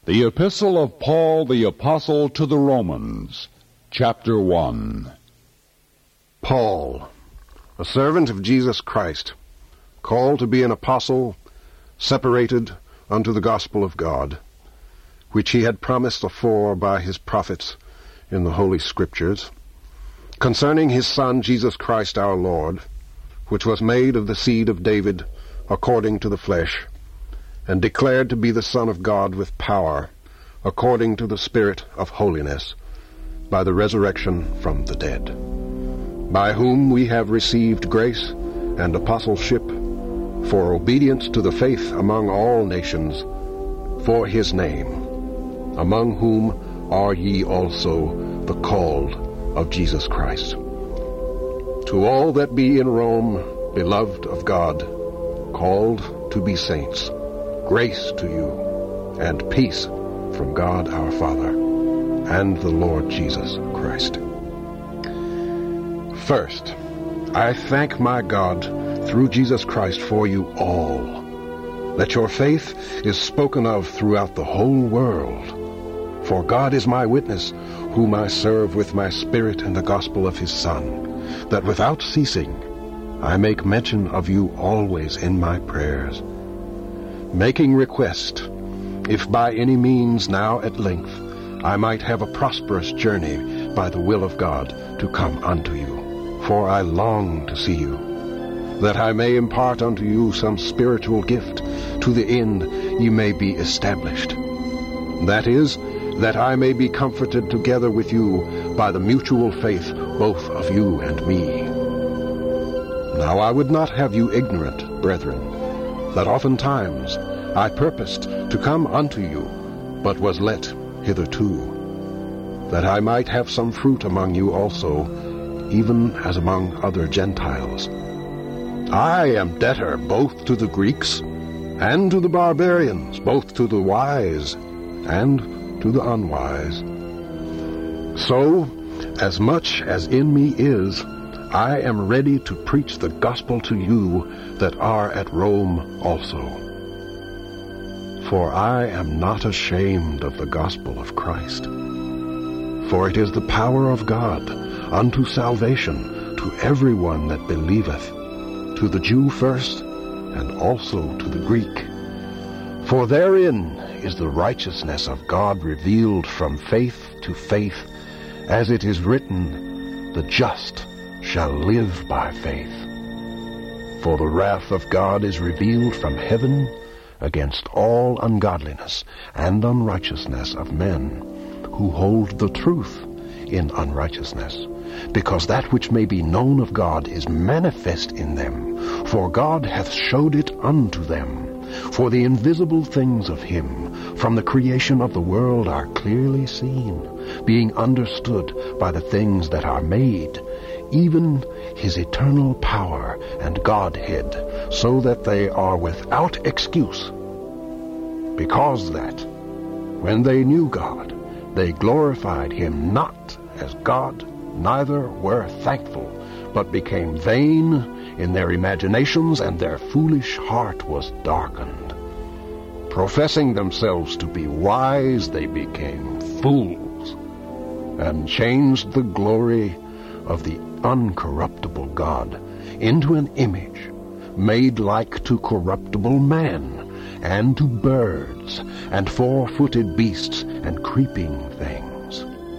The Epistle of Paul the Apostle to the Romans, Chapter 1. Paul, a servant of Jesus Christ, called to be an apostle, separated unto the gospel of God, which he had promised afore by his prophets in the Holy Scriptures, concerning his Son Jesus Christ our Lord, which was made of the seed of David according to the flesh, and declared to be the Son of God with power, according to the Spirit of holiness, by the resurrection from the dead, by whom we have received grace and apostleship for obedience to the faith among all nations, for his name, among whom are ye also the called of Jesus Christ. To all that be in Rome, beloved of God, called to be saints, grace to you, and peace from God our Father, and the Lord Jesus Christ. First, I thank my God through Jesus Christ for you all, that your faith is spoken of throughout the whole world. For God is my witness, whom I serve with my spirit in the gospel of his Son, that without ceasing I make mention of you always in my prayers, making request, if by any means now at length I might have a prosperous journey by the will of God to come unto you. For I long to see you, that I may impart unto you some spiritual gift, to the end ye may be established. That is, that I may be comforted together with you by the mutual faith both of you and me. Now I would not have you ignorant, brethren, that oftentimes I purposed to come unto you, but was let hitherto, that I might have some fruit among you also, even as among other Gentiles. I am debtor both to the Greeks and to the barbarians, both to the wise and to the unwise. So, as much as in me is, I am ready to preach the gospel to you that are at Rome also. For I am not ashamed of the gospel of Christ. For it is the power of God unto salvation to everyone that believeth, to the Jew first, and also to the Greek. For therein is the righteousness of God revealed from faith to faith, as it is written, the just shall live by faith. For the wrath of God is revealed from heaven against all ungodliness and unrighteousness of men, who hold the truth in unrighteousness, because that which may be known of God is manifest in them, for God hath showed it unto them. For the invisible things of him from the creation of the world are clearly seen, being understood by the things that are made, even his eternal power and Godhead, so that they are without excuse. Because that, when they knew God, they glorified him not as God, neither were thankful, but became vain in their imaginations, and their foolish heart was darkened. Professing themselves to be wise, they became fools, and changed the glory of the uncorruptible God into an image made like to corruptible man, and to birds, and four-footed beasts, and creeping things.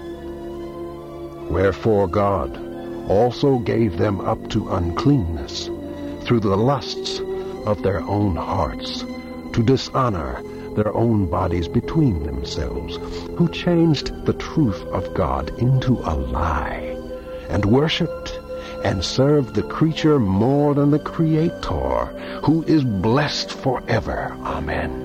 Wherefore God also gave them up to uncleanness through the lusts of their own hearts, to dishonor their own bodies between themselves, who changed the truth of God into a lie, and worshipped and served the creature more than the Creator, who is blessed forever. Amen.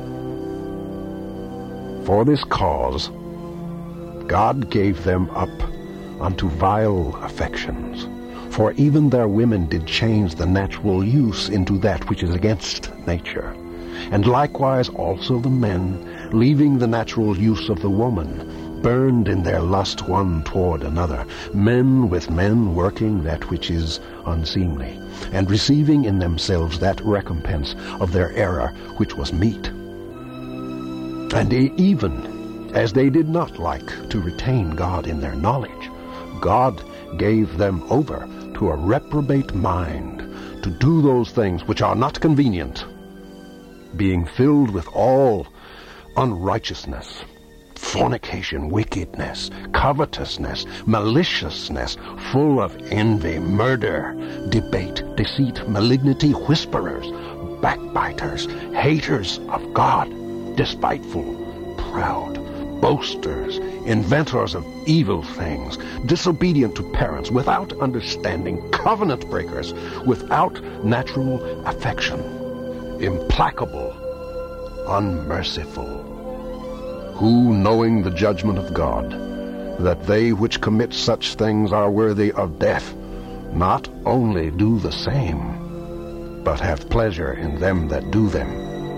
For this cause God gave them up unto vile affections. For even their women did change the natural use into that which is against nature. And likewise also the men, leaving the natural use of the woman, burned in their lust one toward another, men with men working that which is unseemly, and receiving in themselves that recompense of their error which was meet. And even as they did not like to retain God in their knowledge, God gave them over to a reprobate mind to do those things which are not convenient, being filled with all unrighteousness, fornication, wickedness, covetousness, maliciousness, full of envy, murder, debate, deceit, malignity, whisperers, backbiters, haters of God, despiteful, proud, boasters, inventors of evil things, disobedient to parents, without understanding, covenant breakers, without natural affection, implacable, unmerciful, who, knowing the judgment of God, that they which commit such things are worthy of death, not only do the same, but have pleasure in them that do them.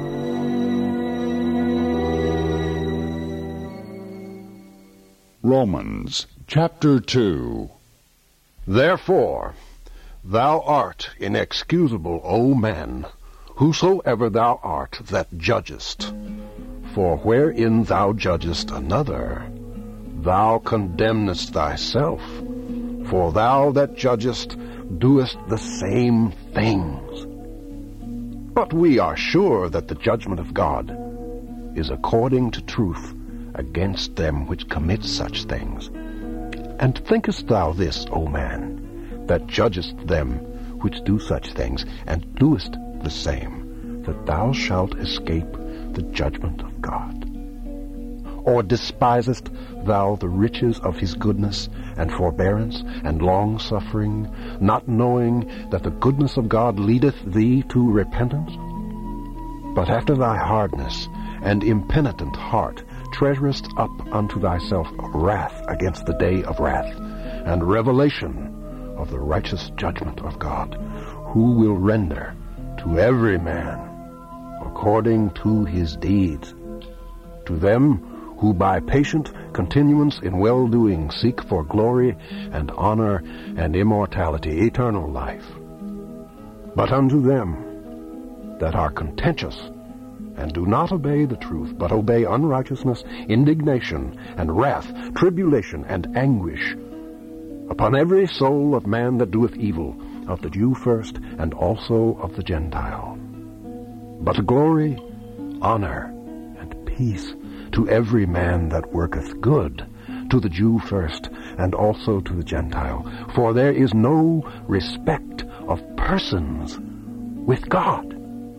Romans chapter 2. Therefore, thou art inexcusable, O man, whosoever thou art that judgest. For wherein thou judgest another, thou condemnest thyself. For thou that judgest doest the same things. But we are sure that the judgment of God is according to truth against them which commit such things. And thinkest thou this, O man, that judgest them which do such things, and doest the same, that thou shalt escape the judgment of God? Or despisest thou the riches of his goodness, and forbearance, and long-suffering, not knowing that the goodness of God leadeth thee to repentance? But after thy hardness and impenitent heart treasurest up unto thyself wrath against the day of wrath, and revelation of the righteous judgment of God, who will render to every man according to his deeds. To them who by patient continuance in well-doing seek for glory and honor and immortality, eternal life. But unto them that are contentious, and do not obey the truth, but obey unrighteousness, indignation, and wrath, tribulation, and anguish, upon every soul of man that doeth evil, of the Jew first, and also of the Gentile. But glory, honor, and peace to every man that worketh good, to the Jew first, and also to the Gentile. For there is no respect of persons with God.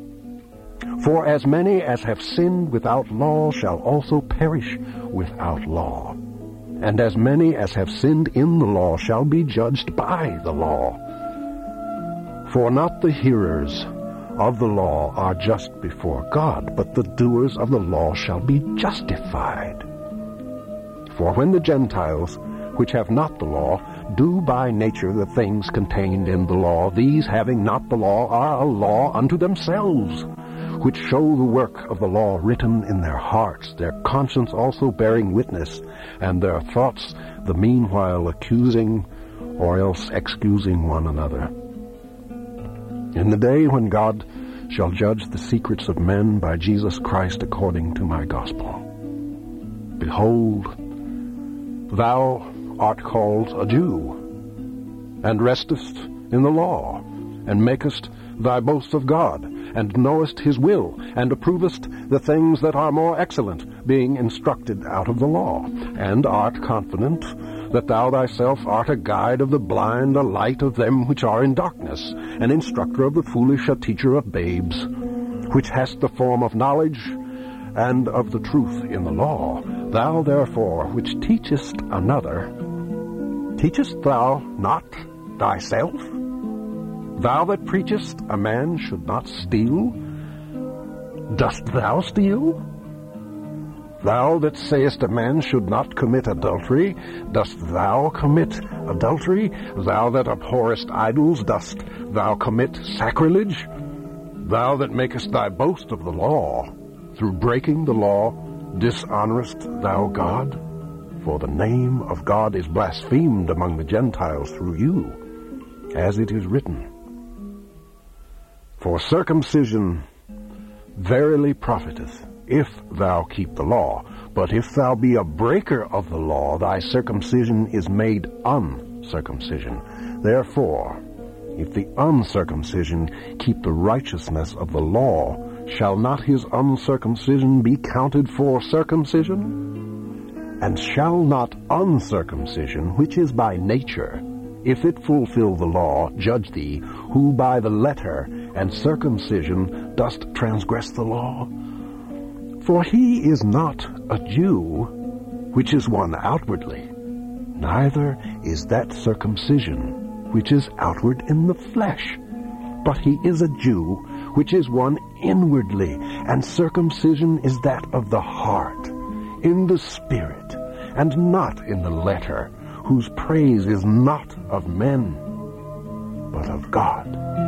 For as many as have sinned without law shall also perish without law. And as many as have sinned in the law shall be judged by the law. For not the hearers of the law are just before God, but the doers of the law shall be justified. For when the Gentiles, which have not the law, do by nature the things contained in the law, these having not the law are a law unto themselves, which show the work of the law written in their hearts, their conscience also bearing witness, and their thoughts the meanwhile accusing or else excusing one another. In the day when God shall judge the secrets of men by Jesus Christ according to my gospel. Behold, thou art called a Jew, and restest in the law, and makest thy boast of God, and knowest his will, and approvest the things that are more excellent, being instructed out of the law, and art confident that thou thyself art a guide of the blind, a light of them which are in darkness, an instructor of the foolish, a teacher of babes, which hast the form of knowledge and of the truth in the law. Thou therefore which teachest another, teachest thou not thyself? Thou that preachest a man should not steal, dost thou steal? Thou that sayest a man should not commit adultery, dost thou commit adultery? Thou that abhorrest idols, dost thou commit sacrilege? Thou that makest thy boast of the law, through breaking the law, dishonorest thou God? For the name of God is blasphemed among the Gentiles through you, as it is written, For circumcision verily profiteth, if thou keep the law. But if thou be a breaker of the law, thy circumcision is made uncircumcision. Therefore, if the uncircumcision keep the righteousness of the law, shall not his uncircumcision be counted for circumcision? And shall not uncircumcision, which is by nature, if it fulfill the law, judge thee, who by the letter and circumcision dost transgress the law? For he is not a Jew, which is one outwardly, neither is that circumcision, which is outward in the flesh. But he is a Jew, which is one inwardly, and circumcision is that of the heart, in the spirit, and not in the letter, whose praise is not of men, but of God.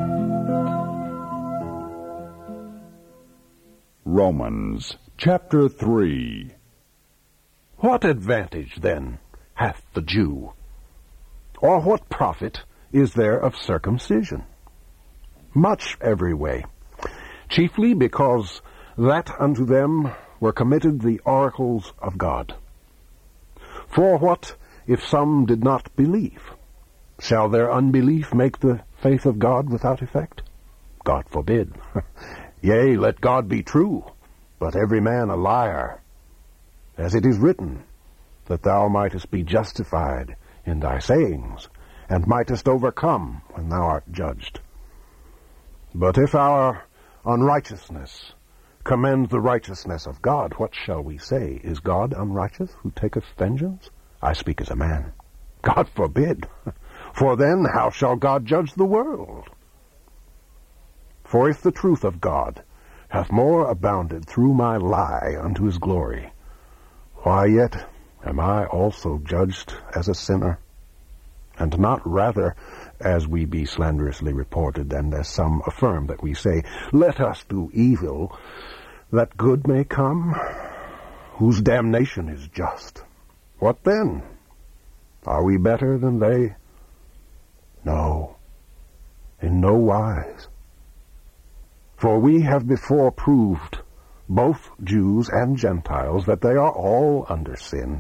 Romans chapter 3. What advantage, then, hath the Jew? Or what profit is there of circumcision? Much every way, chiefly because that unto them were committed the oracles of God. For what if some did not believe? Shall their unbelief make the faith of God without effect? God forbid. Yea, let God be true, but every man a liar. As it is written, that thou mightest be justified in thy sayings, and mightest overcome when thou art judged. But if our unrighteousness commend the righteousness of God, what shall we say? Is God unrighteous, who taketh vengeance? I speak as a man. God forbid. For then how shall God judge the world? For if the truth of God hath more abounded through my lie unto his glory, why yet am I also judged as a sinner? And not rather as we be slanderously reported, and as some affirm that we say, let us do evil, that good may come, whose damnation is just. What then? Are we better than they? No, in no wise. For we have before proved, both Jews and Gentiles, that they are all under sin.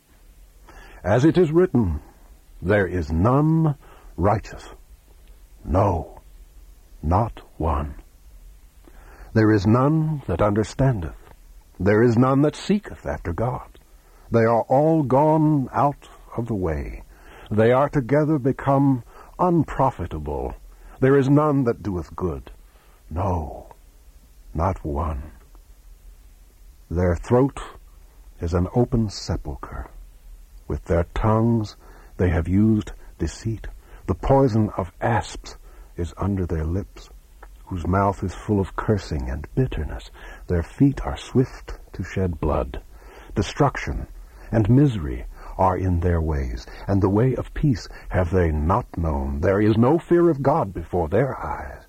As it is written, there is none righteous, no, not one. There is none that understandeth, there is none that seeketh after God. They are all gone out of the way. They are together become unprofitable. There is none that doeth good, no, not one. Their throat is an open sepulchre. With their tongues they have used deceit. The poison of asps is under their lips, whose mouth is full of cursing and bitterness. Their feet are swift to shed blood. Destruction and misery are in their ways, and the way of peace have they not known. There is no fear of God before their eyes.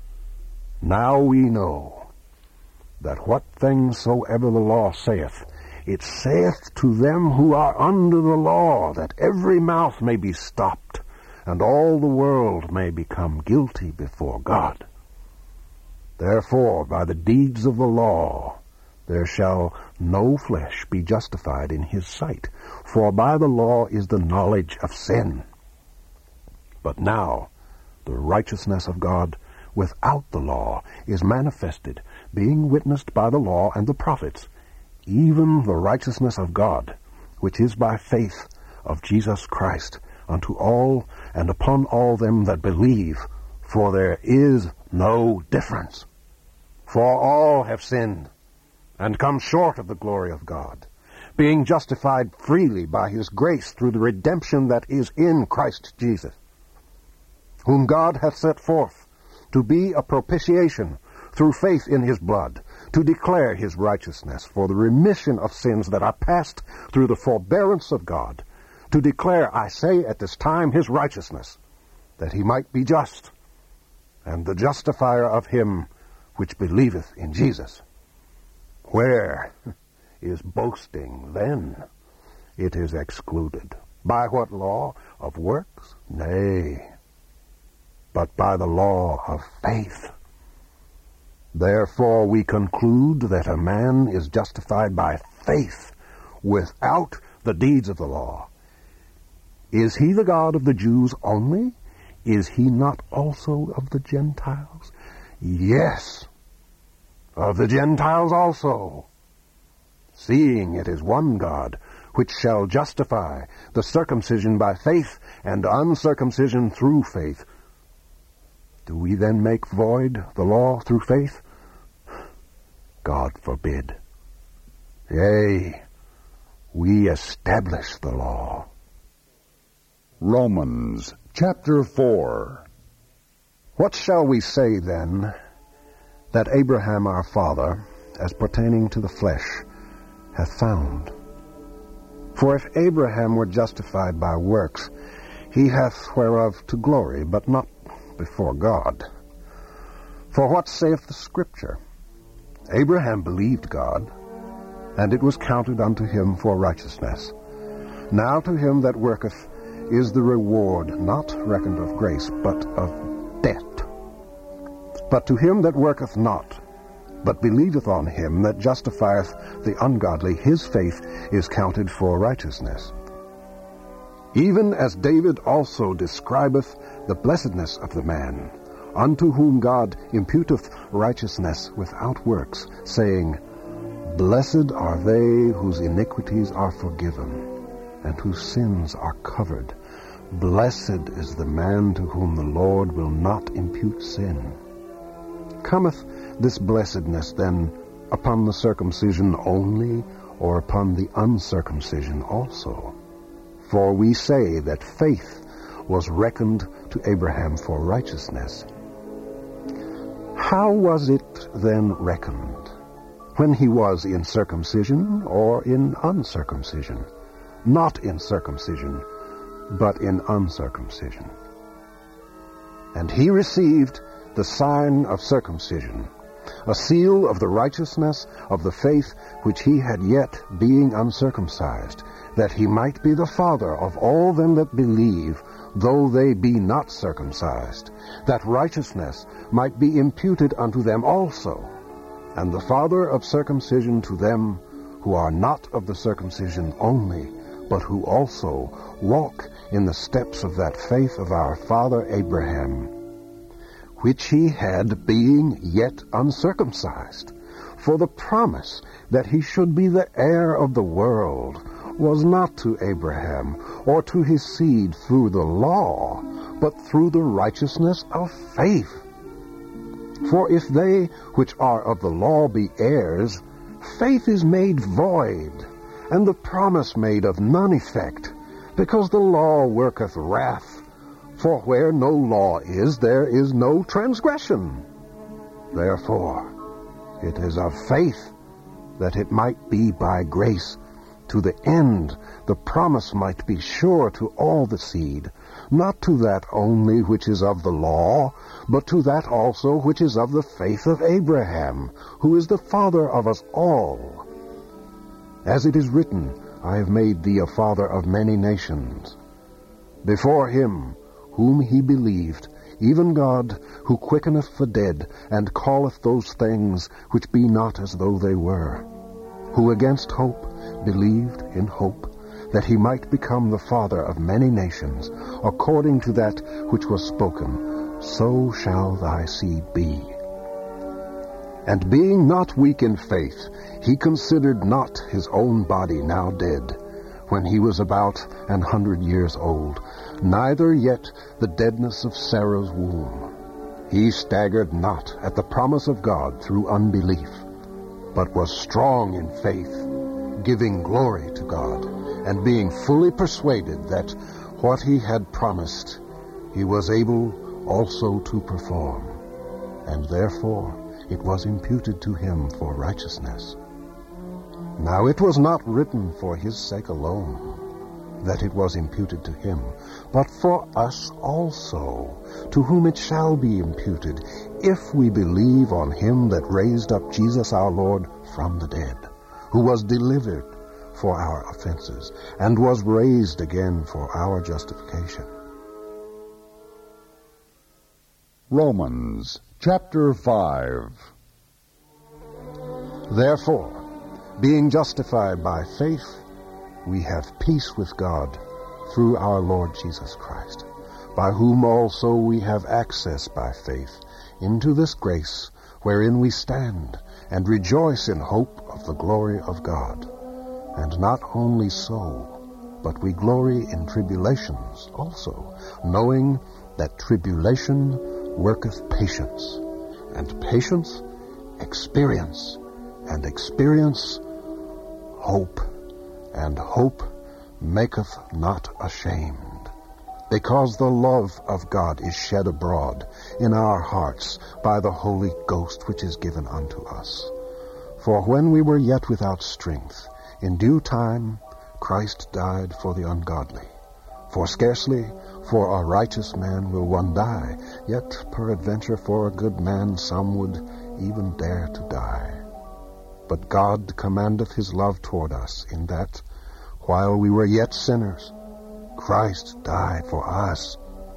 Now we know that what things soever the law saith, it saith to them who are under the law, that every mouth may be stopped, and all the world may become guilty before God. Therefore, by the deeds of the law, there shall no flesh be justified in his sight, for by the law is the knowledge of sin. But now the righteousness of God without the law is manifested, being witnessed by the law and the prophets, even the righteousness of God, which is by faith of Jesus Christ, unto all and upon all them that believe, for there is no difference. For all have sinned, and come short of the glory of God, being justified freely by his grace through the redemption that is in Christ Jesus, whom God hath set forth to be a propitiation through faith in his blood, to declare his righteousness for the remission of sins that are past through the forbearance of God, to declare, I say, at this time his righteousness, that he might be just, and the justifier of him which believeth in Jesus. Where is boasting then? It is excluded. By what law? Of works? Nay, but by the law of faith. Therefore we conclude that a man is justified by faith without the deeds of the law. Is he the God of the Jews only? Is he not also of the Gentiles? Yes, of the Gentiles also. Seeing it is one God, which shall justify the circumcision by faith and uncircumcision through faith. Do we then make void the law through faith? God forbid. Yea, we establish the law. Romans chapter 4. What shall we say then that Abraham our father, as pertaining to the flesh, hath found? For if Abraham were justified by works, he hath whereof to glory, but not before God. For what saith the Scripture? Abraham believed God, and it was counted unto him for righteousness. Now to him that worketh is the reward not reckoned of grace, but of debt. But to him that worketh not, but believeth on him that justifieth the ungodly, his faith is counted for righteousness. Even as David also describeth the blessedness of the man, unto whom God imputeth righteousness without works, saying, Blessed are they whose iniquities are forgiven, and whose sins are covered. Blessed is the man to whom the Lord will not impute sin. Cometh this blessedness then upon the circumcision only, or upon the uncircumcision also? For we say that faith was reckoned to Abraham for righteousness. How was it then reckoned? When he was in circumcision or in uncircumcision? Not in circumcision, but in uncircumcision. And he received the sign of circumcision, a seal of the righteousness of the faith which he had yet being uncircumcised, that he might be the father of all them that believe, though they be not circumcised, that righteousness might be imputed unto them also, and the father of circumcision to them who are not of the circumcision only, but who also walk in the steps of that faith of our father Abraham, which he had being yet uncircumcised. For the promise that he should be the heir of the world was not to Abraham or to his seed through the law, but through the righteousness of faith. For if they which are of the law be heirs, faith is made void, and the promise made of none effect, because the law worketh wrath. For where no law is, there is no transgression. Therefore, it is of faith, that it might be by grace, to the end the promise might be sure to all the seed, not to that only which is of the law, but to that also which is of the faith of Abraham, who is the father of us all. As it is written, I have made thee a father of many nations. Before him whom he believed, even God, who quickeneth the dead, and calleth those things which be not as though they were, who against hope believed in hope, that he might become the father of many nations, according to that which was spoken, so shall thy seed be. And being not weak in faith, he considered not his own body now dead, when he was about 100 years old, neither yet the deadness of Sarah's womb. He staggered not at the promise of God through unbelief, but was strong in faith, giving glory to God, and being fully persuaded that what he had promised he was able also to perform, and therefore it was imputed to him for righteousness. Now it was not written for his sake alone that it was imputed to him, but for us also, to whom it shall be imputed, if we believe on him that raised up Jesus our Lord from the dead, who was delivered for our offenses, and was raised again for our justification. Romans chapter 5. Therefore, being justified by faith, we have peace with God through our Lord Jesus Christ, by whom also we have access by faith into this grace wherein we stand, and rejoice in hope of the glory of God. And not only so, but we glory in tribulations also, knowing that tribulation worketh patience, and patience experience, and experience hope, and hope maketh not ashamed, because the love of God is shed abroad in our hearts by the Holy Ghost which is given unto us. For when we were yet without strength, in due time Christ died for the ungodly. For scarcely for a righteous man will one die, yet peradventure for a good man some would even dare to die. But God commandeth his love toward us, in that, while we were yet sinners, Christ died for us.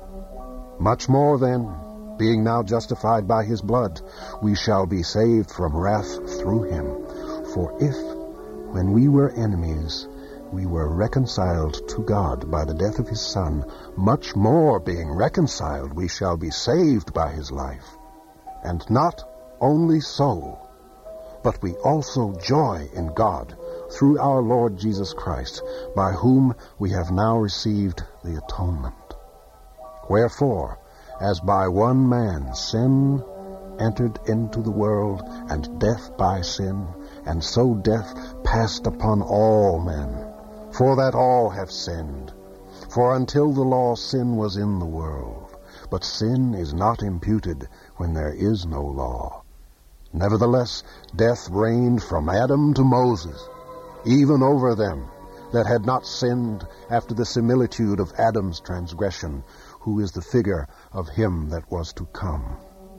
Much more then, being now justified by his blood, we shall be saved from wrath through him. For if, when we were enemies, we were reconciled to God by the death of his Son, much more being reconciled, we shall be saved by his life. And not only so, but we also joy in God through our Lord Jesus Christ, by whom we have now received the atonement. Wherefore, as by one man sin entered into the world, and death by sin, and so death passed upon all men, for that all have sinned. For until the law sin was in the world, but sin is not imputed when there is no law. Nevertheless, death reigned from Adam to Moses, even over them that had not sinned after the similitude of Adam's transgression, who is the figure of him that was to come.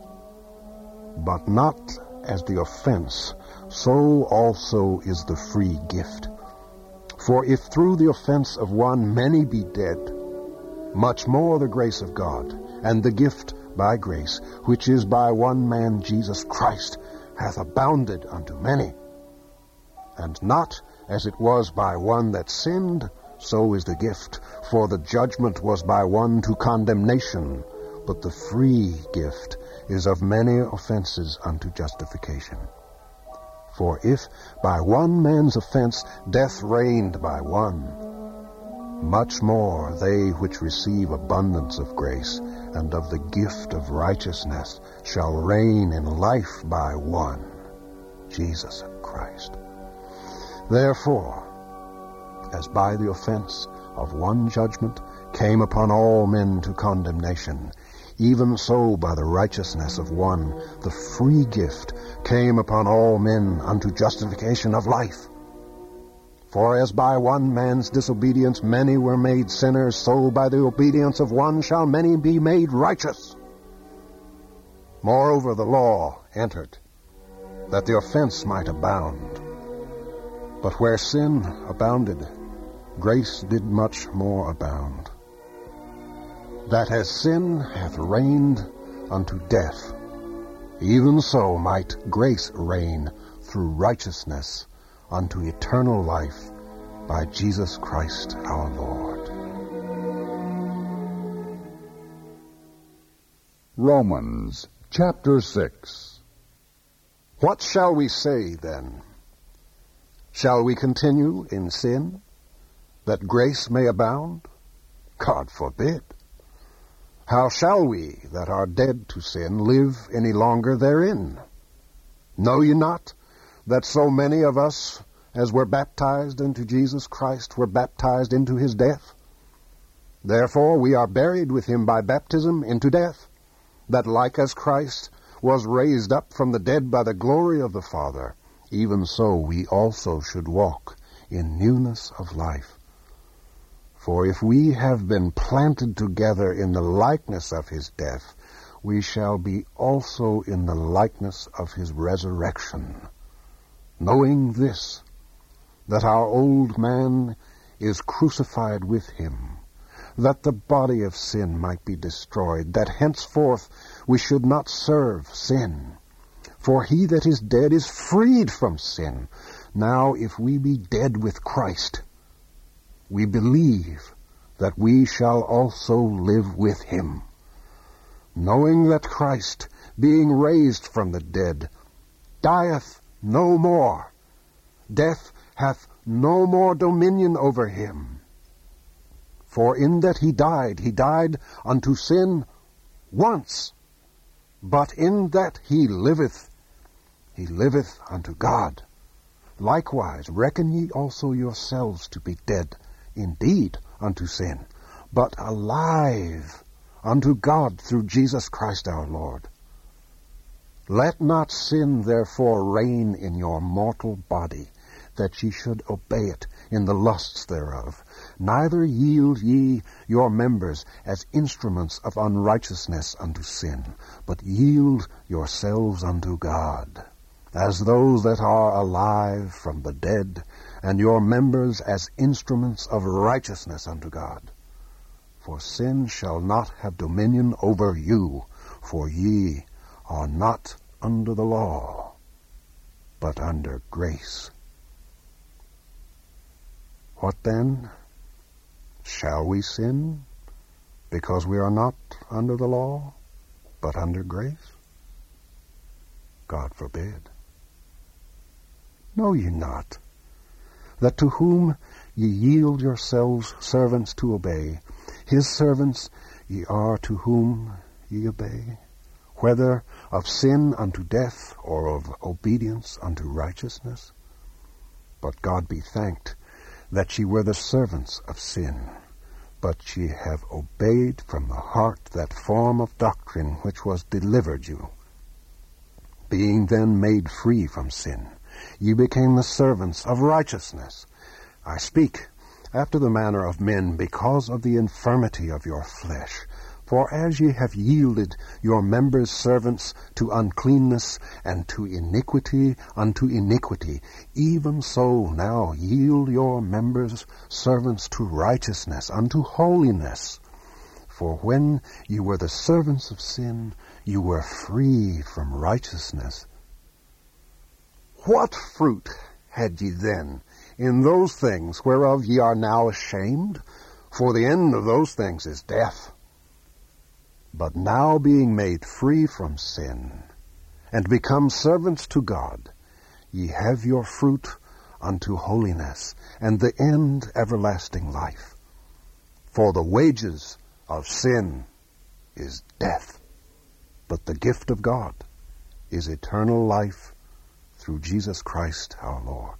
But not as the offense, so also is the free gift. For if through the offense of one many be dead, much more the grace of God, and the gift by grace, which is by one man Jesus Christ, hath abounded unto many. And not as it was by one that sinned, so is the gift. For the judgment was by one to condemnation, but the free gift is of many offenses unto justification. For if by one man's offense death reigned by one, much more they which receive abundance of grace and of the gift of righteousness shall reign in life by one, Jesus Christ. Therefore, as by the offense of one judgment came upon all men to condemnation, even so by the righteousness of one the free gift came upon all men unto justification of life. For as by one man's disobedience many were made sinners, so by the obedience of one shall many be made righteous. Moreover, the law entered, that the offense might abound. But where sin abounded, grace did much more abound. That as sin hath reigned unto death, even so might grace reign through righteousness unto eternal life by Jesus Christ our Lord. Romans chapter 6. What shall we say then? Shall we continue in sin, that grace may abound? God forbid. How shall we that are dead to sin live any longer therein? Know ye not that so many of us as were baptized into Jesus Christ were baptized into his death? Therefore we are buried with him by baptism into death, that like as Christ was raised up from the dead by the glory of the Father, even so we also should walk in newness of life. For if we have been planted together in the likeness of his death, we shall be also in the likeness of his resurrection. Knowing this, that our old man is crucified with him, that the body of sin might be destroyed, that henceforth we should not serve sin. For he that is dead is freed from sin. Now if we be dead with Christ, we believe that we shall also live with him, knowing that Christ, being raised from the dead, dieth no more. Death hath no more dominion over him. For in that he died unto sin once, but in that he liveth unto God. Likewise reckon ye also yourselves to be dead indeed unto sin, but alive unto God through Jesus Christ our Lord. Let not sin therefore reign in your mortal body, that ye should obey it in the lusts thereof. Neither yield ye your members as instruments of unrighteousness unto sin, but yield yourselves unto God, as those that are alive from the dead, and your members as instruments of righteousness unto God. For sin shall not have dominion over you, for ye are not under the law, but under grace. What then? Shall we sin because we are not under the law, but under grace? God forbid. Know ye not that to whom ye yield yourselves servants to obey, his servants ye are to whom ye obey, whether of sin unto death, or of obedience unto righteousness? But God be thanked that ye were the servants of sin, but ye have obeyed from the heart that form of doctrine which was delivered you. Being then made free from sin, ye became the servants of righteousness. I speak after the manner of men because of the infirmity of your flesh. For as ye have yielded your members servants to uncleanness, and to iniquity unto iniquity, even so now yield your members servants to righteousness unto holiness. For when ye were the servants of sin, you were free from righteousness. What fruit had ye then in those things whereof ye are now ashamed? For the end of those things is death. But now being made free from sin, and become servants to God, ye have your fruit unto holiness, and the end everlasting life. For the wages of sin is death, but the gift of God is eternal life through Jesus Christ our Lord.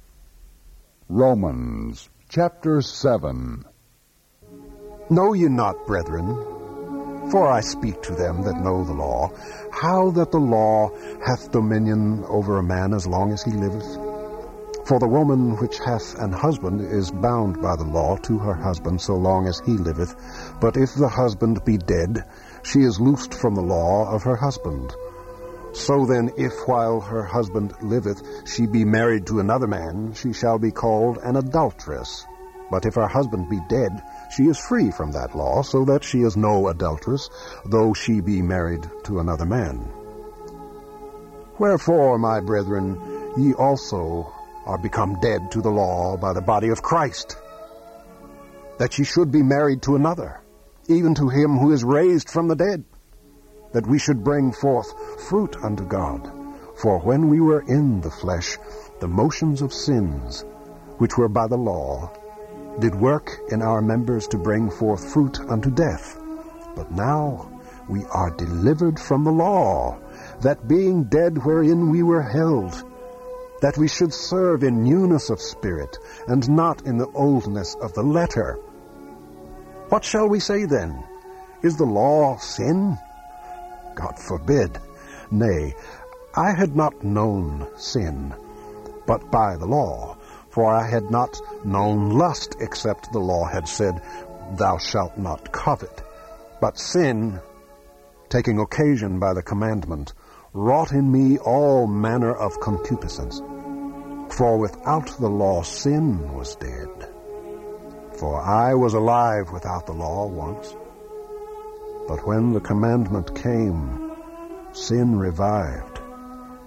Romans chapter 7. Know ye not, brethren, for I speak to them that know the law, how that the law hath dominion over a man as long as he liveth? For the woman which hath an husband is bound by the law to her husband so long as he liveth. But if the husband be dead, she is loosed from the law of her husband. So then, if while her husband liveth she be married to another man, she shall be called an adulteress. But if her husband be dead, she is free from that law, so that she is no adulteress, though she be married to another man. Wherefore, my brethren, ye also are become dead to the law by the body of Christ, that ye should be married to another, even to him who is raised from the dead, that we should bring forth fruit unto God. For when we were in the flesh, the motions of sins, which were by the law, did work in our members to bring forth fruit unto death. But now we are delivered from the law, that being dead wherein we were held, that we should serve in newness of spirit, and not in the oldness of the letter. What shall we say then? Is the law sin? God forbid. Nay, I had not known sin, but by the law. For I had not known lust, except the law had said, Thou shalt not covet. But sin, taking occasion by the commandment, wrought in me all manner of concupiscence. For without the law sin was dead. For I was alive without the law once. But when the commandment came, sin revived,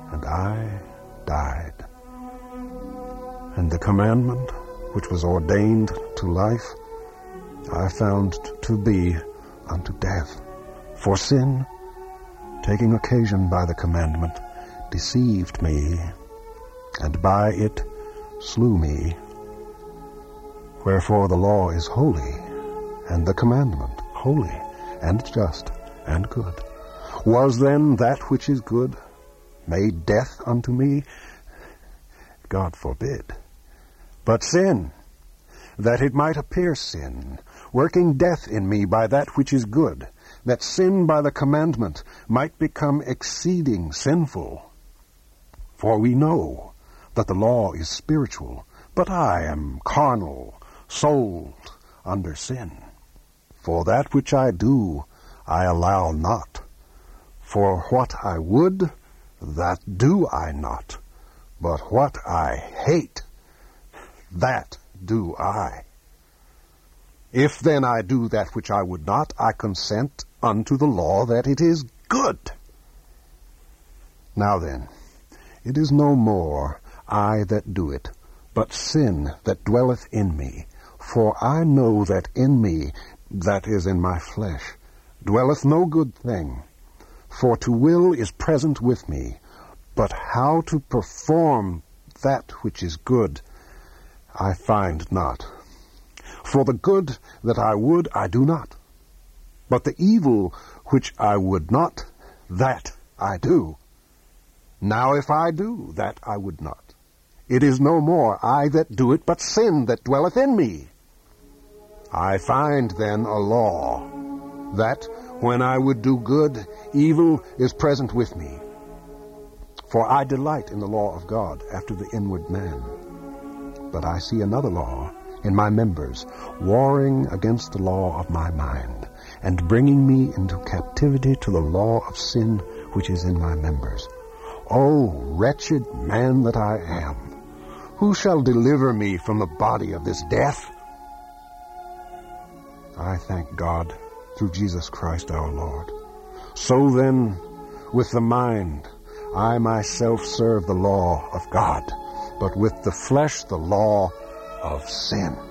and I died. And the commandment which was ordained to life I found to be unto death. For sin, taking occasion by the commandment, deceived me, and by it slew me. Wherefore the law is holy, and the commandment holy, and just, and good. Was then that which is good made death unto me? God forbid. But sin, that it might appear sin, working death in me by that which is good, that sin by the commandment might become exceeding sinful. For we know that the law is spiritual, but I am carnal, sold under sin. For that which I do, I allow not. For what I would, that do I not. But what I hate, that do I. If then I do that which I would not, I consent unto the law that it is good. Now then, it is no more I that do it, but sin that dwelleth in me. For I know that in me, that is in my flesh, dwelleth no good thing. For to will is present with me, but how to perform that which is good I find not. For the good that I would I do not, but the evil which I would not, that I do. Now if I do that I would not, it is no more I that do it, but sin that dwelleth in me. I find then a law, that when I would do good, evil is present with me. For I delight in the law of God after the inward man. But I see another law in my members, warring against the law of my mind, and bringing me into captivity to the law of sin which is in my members. O wretched man that I am, who shall deliver me from the body of this death? I thank God through Jesus Christ our Lord. So then, with the mind, I myself serve the law of God, but with the flesh the law of sin.